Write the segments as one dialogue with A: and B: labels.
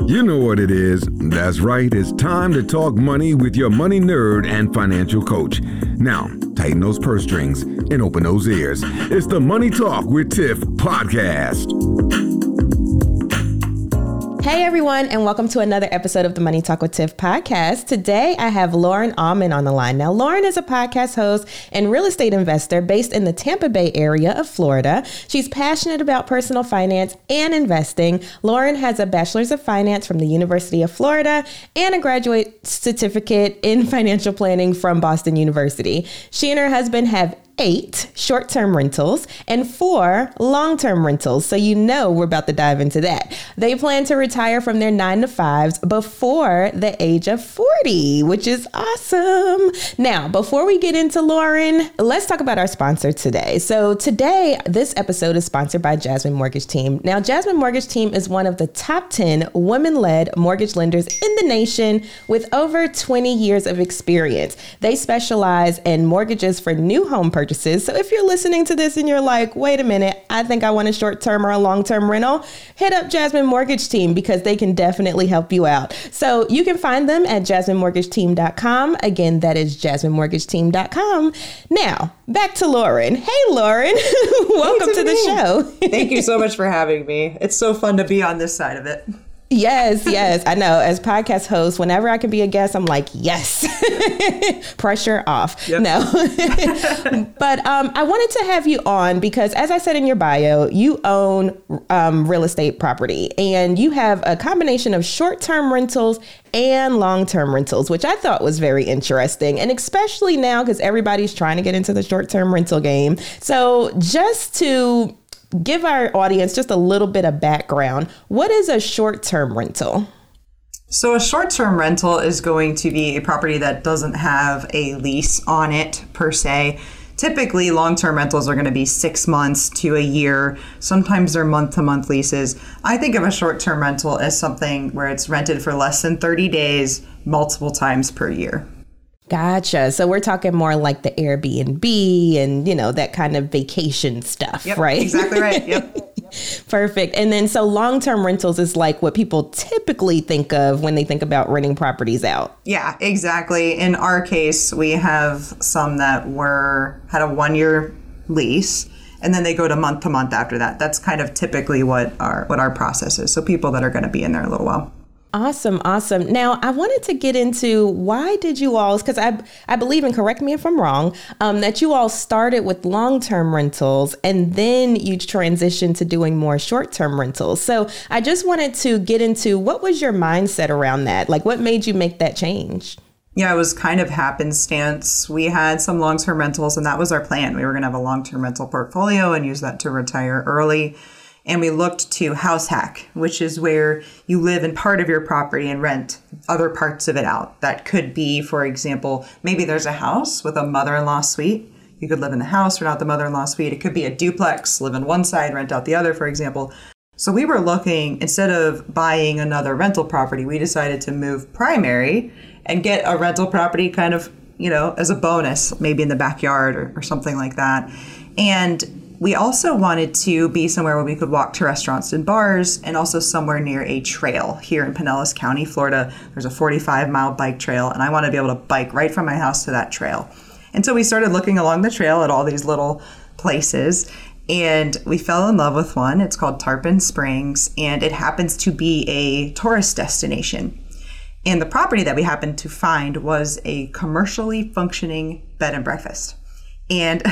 A: You know what it is. That's right. It's time to talk money with your money nerd and financial coach. Now, tighten those purse strings and open those ears. It's the Money Talk with Tiff podcast.
B: Hey everyone, and welcome to another episode of the Money Talk with Tiff podcast. Today, I have Lauren Allman on the line. Now, Lauren is a podcast host and real estate investor based in the Tampa Bay area of Florida. She's passionate about personal finance and investing. Lauren has a bachelor's of finance from the University of Florida and a graduate certificate in financial planning from Boston University. She and her husband have 8 short-term rentals and 4 long-term rentals. So you know we're about to dive into that. They plan to retire from their 9-to-5s before the age of 40, which is awesome. Now, before we get into Lauren, let's talk about our sponsor today. So today, this episode is sponsored by Jasmine Mortgage Team. Now, Jasmine Mortgage Team is one of the top 10 women-led mortgage lenders in the nation with over 20 years of experience. They specialize in mortgages for new home purchases. So if you're listening to this and you're like, wait a minute, I think I want a short-term or a long-term rental, hit up Jasmine Mortgage Team because they can definitely help you out. So you can find them at jasminemortgageteam.com. Again, that is jasminemortgageteam.com. Now, back to Lauren. Hey, Lauren. Welcome to the show.
C: Thank you so much for having me. It's so fun to be on this side of it.
B: Yes. I know. As podcast host, whenever I can be a guest, I'm like, yes. Pressure off. Yep. No. But I wanted to have you on because, as I said in your bio, you own real estate property and you have a combination of short-term rentals and long-term rentals, which I thought was very interesting. And especially now because everybody's trying to get into the short-term rental game. So just to give our audience just a little bit of background, what is a short-term rental?
C: So a short-term rental is going to be a property that doesn't have a lease on it per se. Typically, long-term rentals are going to be 6 months to a year. Sometimes they're month-to-month leases. I think of a short-term rental as something where it's rented for less than 30 days, multiple times per year.
B: Gotcha. So we're talking more like the Airbnb and, you know, that kind of vacation stuff,
C: yep,
B: right?
C: Exactly right. Yep.
B: Perfect. And then so long-term rentals is like what people typically think of when they think about renting properties out.
C: Yeah, exactly. In our case, we have some that had a 1-year lease and then they go to month after that. That's kind of typically what our process is. So people that are going to be in there a little while.
B: Awesome. Now, I wanted to get into why did you all, because I believe, and correct me if I'm wrong, that you all started with long-term rentals and then you transitioned to doing more short-term rentals. So I just wanted to get into what was your mindset around that? Like what made you make that change?
C: Yeah, it was kind of happenstance. We had some long-term rentals and that was our plan. We were going to have a long-term rental portfolio and use that to retire early. And we looked to house hack, which is where you live in part of your property and rent other parts of it out. That could be, for example, maybe there's a house with a mother-in-law suite. You could live in the house, rent out the mother-in-law suite. It could be a duplex, live in one side, rent out the other, for example. So we were looking, instead of buying another rental property, we decided to move primary and get a rental property kind of, as a bonus, maybe in the backyard or something like that. And we also wanted to be somewhere where we could walk to restaurants and bars and also somewhere near a trail. Here in Pinellas County, Florida, there's a 45-mile bike trail, and I want to be able to bike right from my house to that trail. And so we started looking along the trail at all these little places, and we fell in love with one. It's called Tarpon Springs, and it happens to be a tourist destination. And the property that we happened to find was a commercially functioning bed and breakfast. And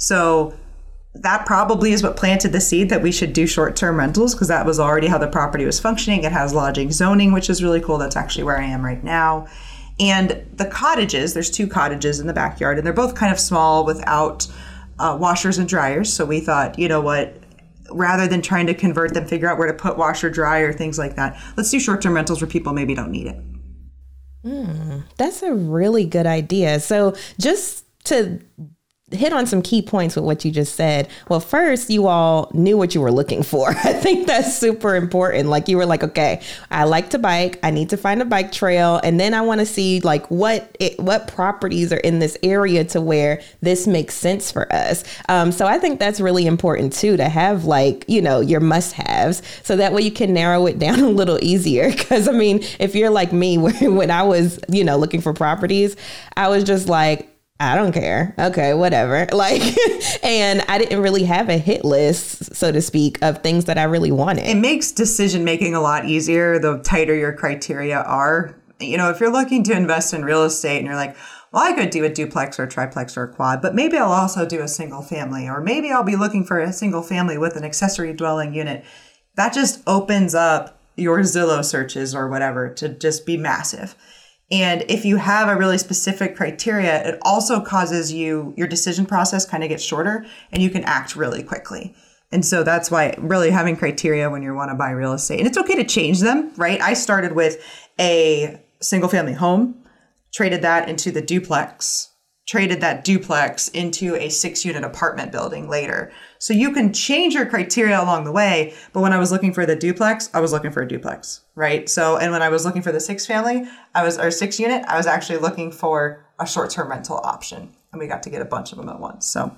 C: so that probably is what planted the seed that we should do short-term rentals because that was already how the property was functioning. It has lodging zoning, which is really cool. That's actually where I am right now. And the cottages, there's 2 cottages in the backyard, and they're both kind of small without washers and dryers. So we thought, you know what, rather than trying to convert them, figure out where to put washer, dryer, things like that, let's do short-term rentals where people maybe don't need it.
B: That's a really good idea. So just to hit on some key points with what you just said. Well, first, you all knew what you were looking for. I think that's super important. Like you were like, okay, I like to bike. I need to find a bike trail. And then I want to see like what properties are in this area to where this makes sense for us. So I think that's really important too, to have like, you know, your must haves. So that way you can narrow it down a little easier. Cause I mean, if you're like me, when I was, you know, looking for properties, I was just like, I don't care. Okay, whatever. Like, and I didn't really have a hit list, so to speak, of things that I really wanted.
C: It makes decision making a lot easier the tighter your criteria are. You know, if you're looking to invest in real estate and you're like, well, I could do a duplex or a triplex or a quad, but maybe I'll also do a single family, or maybe I'll be looking for a single family with an accessory dwelling unit. That just opens up your Zillow searches or whatever to just be massive. And if you have a really specific criteria, it also causes your decision process kind of gets shorter and you can act really quickly. And so that's why really having criteria when you want to buy real estate, and it's okay to change them, right? I started with a single family home, traded that into the duplex, traded that duplex into a 6-unit apartment building later. So you can change your criteria along the way. But when I was looking for the duplex, I was looking for a duplex, right? So, and when I was looking for the 6-unit, I was actually looking for a short-term rental option. And we got to get a bunch of them at once. So.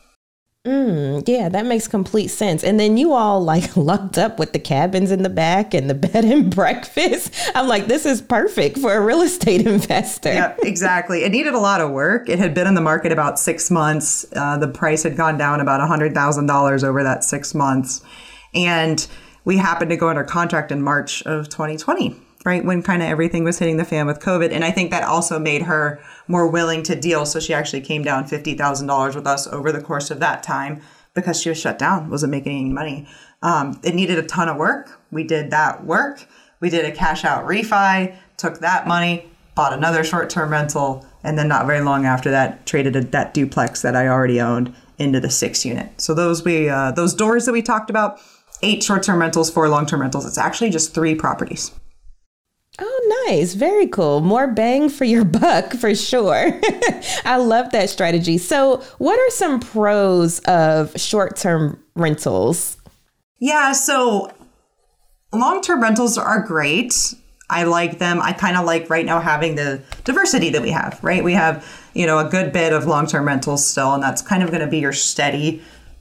B: Yeah, that makes complete sense. And then you all like lucked up with the cabins in the back and the bed and breakfast. I'm like, this is perfect for a real estate investor.
C: Yeah, exactly. It needed a lot of work. It had been on the market about 6 months. The price had gone down about $100,000 over that 6 months. And we happened to go under contract in March of 2020, right? When kind of everything was hitting the fan with COVID. And I think that also made her more willing to deal. So she actually came down $50,000 with us over the course of that time because she was shut down, wasn't making any money. It needed a ton of work. We did that work. We did a cash out refi, took that money, bought another short-term rental, and then not very long after that, traded that duplex that I already owned into the 6-unit. So those doors that we talked about, 8 short-term rentals, 4 long-term rentals. It's actually just 3 properties.
B: Oh, nice. Very cool. More bang for your buck for sure. I love that strategy. So what are some pros of short-term rentals? Yeah,
C: so long-term rentals are great. I like them. I kind of like right now having the diversity that we have, right? We have, you know, a good bit of long-term rentals still, and that's kind of going to be your steady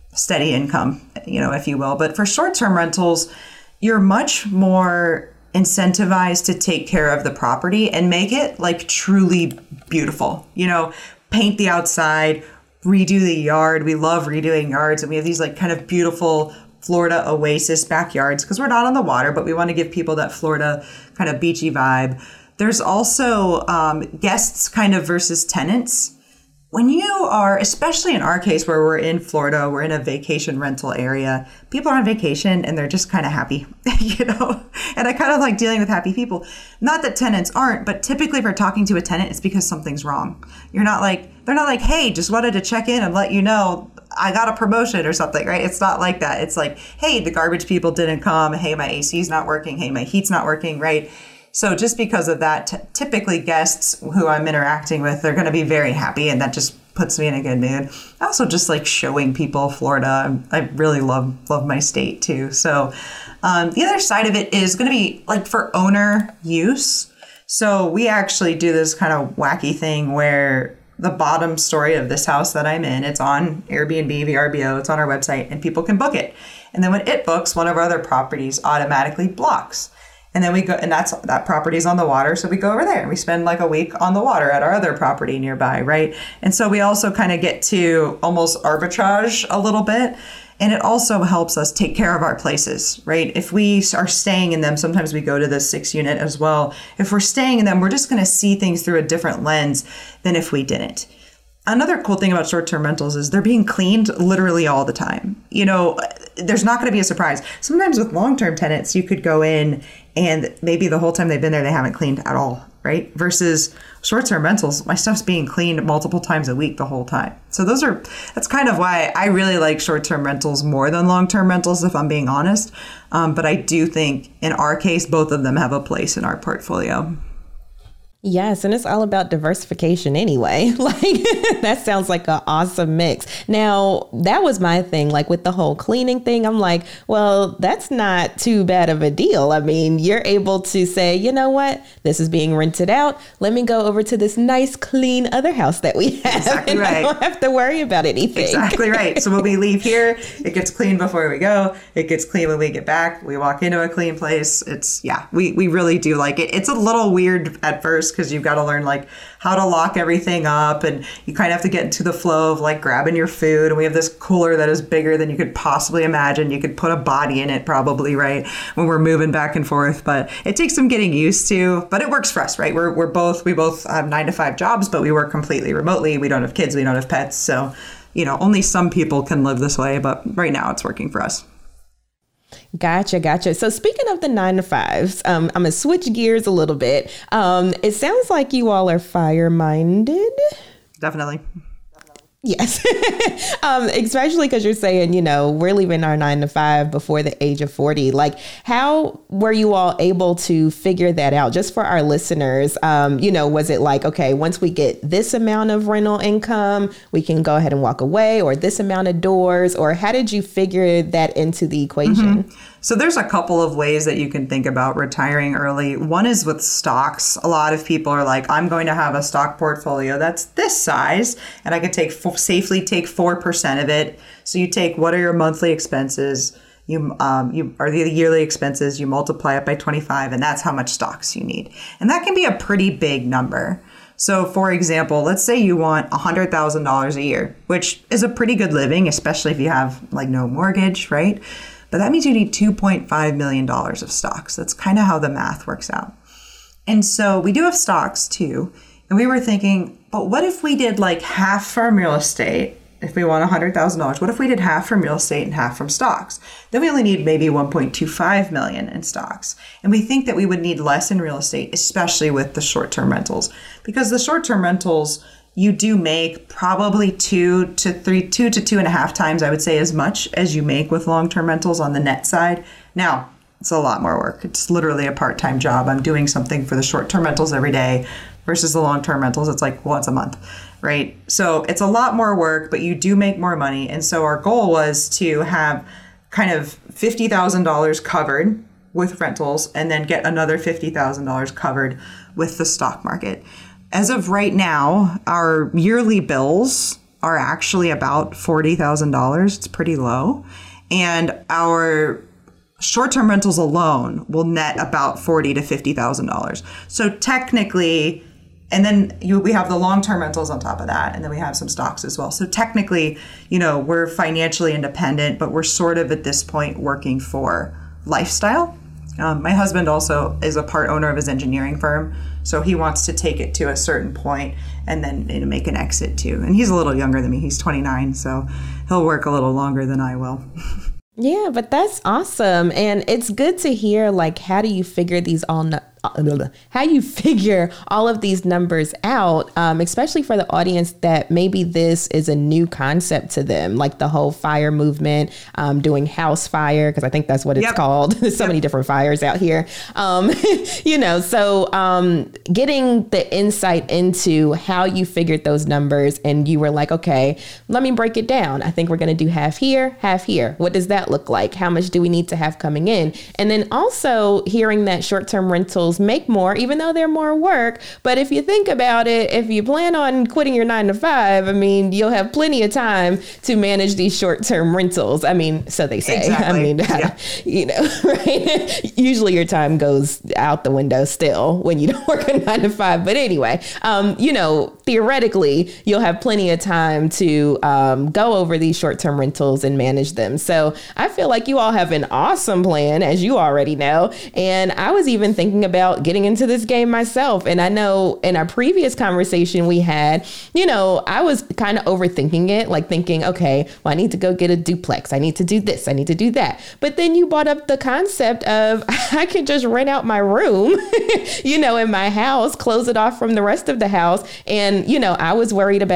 C: income, you know, if you will. But for short-term rentals, you're much more incentivized to take care of the property and make it like truly beautiful. You know, paint the outside, redo the yard. We love redoing yards, and we have these like kind of beautiful Florida oasis backyards because we're not on the water, but we want to give people that Florida kind of beachy vibe. There's also guests kind of versus tenants. When you are, especially in our case where we're in Florida, we're in a vacation rental area, people are on vacation and they're just kind of happy, you know? And I kind of like dealing with happy people. Not that tenants aren't, but typically if we're talking to a tenant, it's because something's wrong. They're not like, hey, just wanted to check in and let you know I got a promotion or something, right? It's not like that. It's like, hey, the garbage people didn't come. Hey, my AC's not working. Hey, my heat's not working, right? So just because of that, typically guests who I'm interacting with, they're going to be very happy, and that just puts me in a good mood. I also just like showing people Florida. I really love my state too. So the other side of it is going to be like for owner use. So we actually do this kind of wacky thing where the bottom story of this house that I'm in, it's on Airbnb, VRBO, it's on our website, and people can book it. And then when it books, one of our other properties automatically blocks. And then we go, and that property's on the water. So we go over there and we spend like a week on the water at our other property nearby, right? And so we also kind of get to almost arbitrage a little bit. And it also helps us take care of our places, right? If we are staying in them, sometimes we go to the 6-unit as well. If we're staying in them, we're just going to see things through a different lens than if we didn't. Another cool thing about short-term rentals is they're being cleaned literally all the time. You know, there's not going to be a surprise. Sometimes with long-term tenants, you could go in and maybe the whole time they've been there, they haven't cleaned at all, right? Versus short-term rentals, my stuff's being cleaned multiple times a week the whole time. So that's kind of why I really like short-term rentals more than long-term rentals, if I'm being honest. But I do think in our case, both of them have a place in our portfolio.
B: Yes, and it's all about diversification anyway. Like that sounds like an awesome mix. Now, that was my thing, like with the whole cleaning thing. I'm like, well, that's not too bad of a deal. I mean, you're able to say, you know what, this is being rented out. Let me go over to this nice, clean other house that we have.
C: Exactly right.
B: I don't have to worry about anything.
C: Exactly right. So when we leave here, it gets clean before we go. It gets clean when we get back. We walk into a clean place. We really do like it. It's a little weird at first, because you've got to learn like how to lock everything up, and you kind of have to get into the flow of like grabbing your food. And we have this cooler that is bigger than you could possibly imagine. You could put a body in it probably, right, when we're moving back and forth. But it takes some getting used to, but it works for us, right? We both have 9-to-5 jobs, but we work completely remotely. We don't have kids, we don't have pets. So, only some people can live this way, but right now it's working for us.
B: Gotcha. So speaking of the 9-to-5s, I'm going to switch gears a little bit. It sounds like you all are fire-minded.
C: Definitely.
B: Yes. Especially because you're saying, we're leaving our 9-to-5 before the age of 40. Like, how were you all able to figure that out? Just for our listeners, was it like, okay, once we get this amount of rental income, we can go ahead and walk away, or this amount of doors, or how did you figure that into the equation?
C: Mm-hmm. So there's a couple of ways that you can think about retiring early. One is with stocks. A lot of people are like, I'm going to have a stock portfolio that's this size, and I can safely take 4% of it. So you take, what are your monthly expenses? You are the yearly expenses, you multiply it by 25, and that's how much stocks you need. And that can be a pretty big number. So for example, let's say you want $100,000 a year, which is a pretty good living, especially if you have like no mortgage, right? But that means you need $2.5 million of stocks. That's kind of how the math works out. And so we do have stocks too. And we were thinking, but what if we did like half from real estate? If we want $100,000, what if we did half from real estate and half from stocks? Then we only need maybe $1.25 million in stocks. And we think that we would need less in real estate, especially with the short-term rentals, because the short-term rentals, you do make probably 2 to 2.5 times, I would say, as much as you make with long-term rentals on the net side. Now, it's a lot more work. It's literally a part-time job. I'm doing something for the short-term rentals every day versus the long-term rentals. It's like once a month, right? So it's a lot more work, but you do make more money. And so our goal was to have kind of $50,000 covered with rentals and then get another $50,000 covered with the stock market. As of right now, our yearly bills are actually about $40,000. It's pretty low. And our short-term rentals alone will net about $40,000 to $50,000. So technically, and then we have the long-term rentals on top of that, and then we have some stocks as well. So technically, we're financially independent, but we're sort of at this point working for lifestyle. My husband also is a part owner of his engineering firm, so he wants to take it to a certain point and then make an exit too. And he's a little younger than me. He's 29, so he'll work a little longer than I will.
B: Yeah, but that's awesome. And it's good to hear, like, how do you figure all of these numbers out, especially for the audience that maybe this is a new concept to them, like the whole fire movement, doing house fire, because I think that's what it's called. There's so many different fires out here. So getting the insight into how you figured those numbers, and you were like, okay, let me break it down. I think we're going to do half here, half here. What does that look like? How much do we need to have coming in? And then also hearing that short-term rentals make more, even though they're more work. But if you think about it, if you plan on quitting your 9-to-5, I mean, you'll have plenty of time to manage these short-term rentals. I mean, so they say.
C: Exactly.
B: Right? Usually your time goes out the window still when you don't work a 9-to-5. But anyway, theoretically, you'll have plenty of time to go over these short-term rentals and manage them. So I feel like you all have an awesome plan, as you already know. And I was even thinking about getting into this game myself. And I know in our previous conversation we had, I was kind of overthinking it, like thinking, okay, well, I need to go get a duplex. I need to do this. I need to do that. But then you brought up the concept of I could just rent out my room, in my house, close it off from the rest of the house. And, I was worried about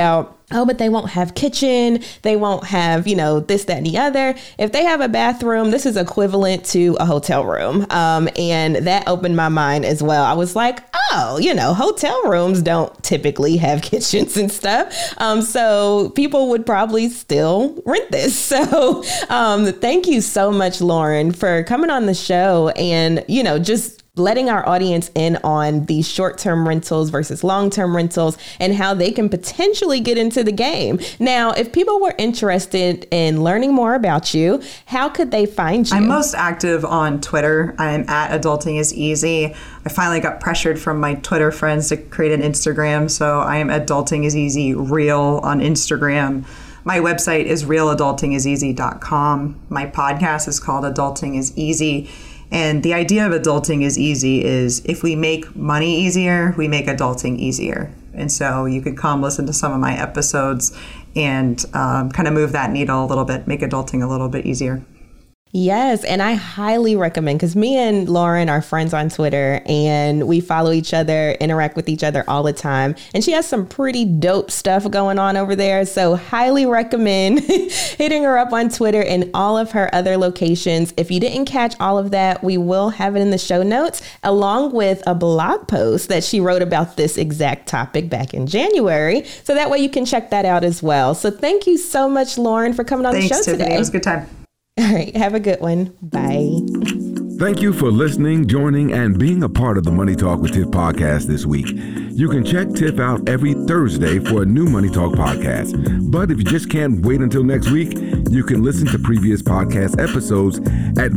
B: oh, but they won't have kitchen. They won't have, this, that, and the other. If they have a bathroom, this is equivalent to a hotel room. And that opened my mind as well. I was like, oh, hotel rooms don't typically have kitchens and stuff. So people would probably still rent this. So thank you so much, Lauren, for coming on the show and, just letting our audience in on these short-term rentals versus long-term rentals and how they can potentially get into the game. Now, if people were interested in learning more about you, how could they find you?
C: I'm most active on Twitter. I'm at Adulting is Easy. I finally got pressured from my Twitter friends to create an Instagram, so I am Adulting is Easy Real on Instagram. My website is realadultingiseasy.com. My podcast is called Adulting is Easy. And the idea of adulting is easy is if we make money easier, we make adulting easier. And so you could come listen to some of my episodes and kind of move that needle a little bit, make adulting a little bit easier.
B: Yes. And I highly recommend, because me and Lauren are friends on Twitter and we follow each other, interact with each other all the time. And she has some pretty dope stuff going on over there. So highly recommend hitting her up on Twitter and all of her other locations. If you didn't catch all of that, we will have it in the show notes, along with a blog post that she wrote about this exact topic back in January. So that way you can check that out as well. So thank you so much, Lauren, for coming on the show
C: Tiffany.
B: today.
C: It was a good time.
B: All right. Have a good one. Bye.
A: Thank you for listening, joining, and being a part of the Money Talk with Tiff podcast this week. You can check Tiff out every Thursday for a new Money Talk podcast. But if you just can't wait until next week, you can listen to previous podcast episodes at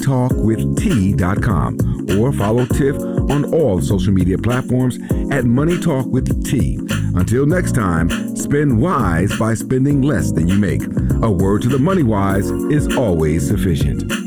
A: moneytalkwitht.com or follow Tiff on all social media platforms at Money Talk with T. Until next time, spend wise by spending less than you make. A word to the money wise is always sufficient.